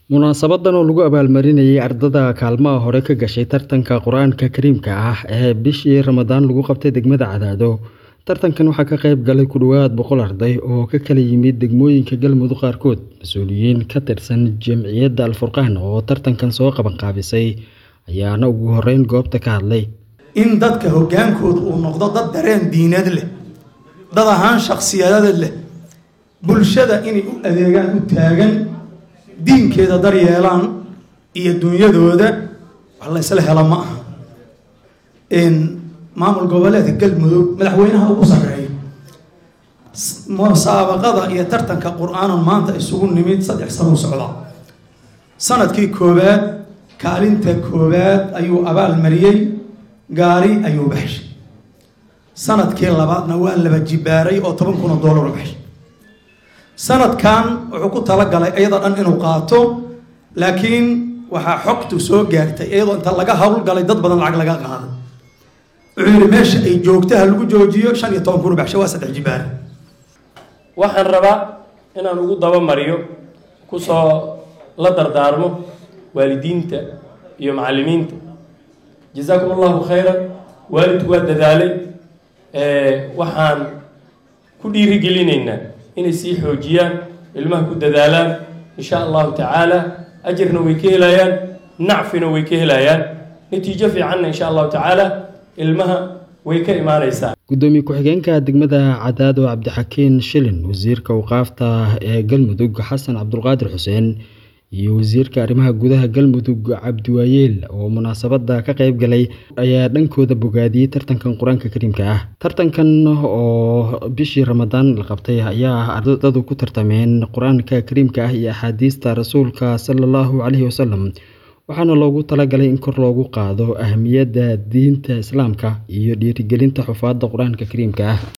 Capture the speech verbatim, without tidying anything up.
Munaasabadan oo lagu abaalmarinayay ardada kaalmaha hore ka gashay tartanka Quraanka Kariimka ah ee bishii Ramadaan lagu qabtay degmada Cadaado. Tartankan waxaa ka qayb galay ku dhawaad boqol arday oo ka kala yimid degmooyinka Galmudug qaarkood. Mas'uuliyiin ka tirsan Jamciyadda Al-Furqaan oo tartankan soo qaban qaabisay ayaana ugu horeyn goobta ka hadlay. In dadka hogaankooda uu noqdo dad dareen diineed leh, dad ahaan shakhsiyadeed leh, bulshada inay u adeegaan u taagan, diinkeeda daryeelaan iyo dunyadooda wax la isla helo ma aha. In maamul goboleedka Galmudug madaxweynaha ugu sareeyo musaabaqada iyo tartanka Qur'aan maanta isugu nimid saddex sano socda. Sanadkii koowaad kaalinta koowaad ayuu abaal mariyay, gaari ayuu baxshay. Sanadkii labaadna waa laba jibaaray oo toban kun oo dollar baxshay. sanadkan wuxuu ku tala galay ayada dhan inuu qaato, laakiin waxa xogtu soo gaartay ayadoo inta laga hawl galay dad badan lacag laga qaaday. Wuxuu yiri meesha ay joogtaha lagu joojiyo shan iyo toban kun baxshay waa saddex jibaar. Waxaan rabaa inaan ugu daba mariyo ku soo la dardaarmo waalidiinta iyo macallimiinta. Jazakumullahu khayran, waalidku waa dadaalay ee waxaan ku dhiirigelinaynaa inay sii xoojiyaan ilmaha ku dadaalaan insha Allah ta'ala ajirna way ka helayaan, nacfina way ka helayaan, natiijo fiicanna insha Allah ta'ala ilmaha way ka imaanaysaa. Gudoomiye ku-xigeenka degmada Cadaado Cabdixakiin Shilin, wasiirka waqaafta ee Galmudug Xasan Cabdulqaadir Xuseen iyo wasiirka arrimaha gudaha Galmudug Cabdiwaayeel oo munaasabada ka qayb galay ayaa dhankooda bogaadiyay tartankan Quraanka Kariimka ah. Tartankan oo bishii Ramadaan la qabtay ayaa ardaydu ku tartameen Quraanka Kariimka ah iyo axaadiista Rasuulka sallallahu alayhi wasallam, waxaana loogu talagalay in kor loogu qaado ahmiyadda diinta Islaamka iyo dhiirigelinta xufaadda Quraanka Kariimka ah.